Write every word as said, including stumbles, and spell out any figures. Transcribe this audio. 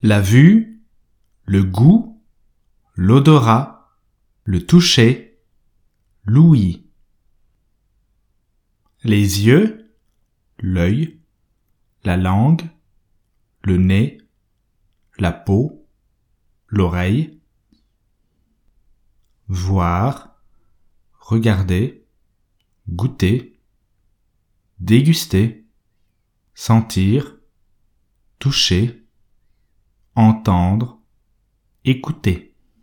la vue, le goût, l'odorat, le toucher, l'ouïe. Les yeux, l'œil, la langue, le nez, la peau, l'oreille. Voir, regarder, goûter, déguster, sentir, toucher, entendre, écouter.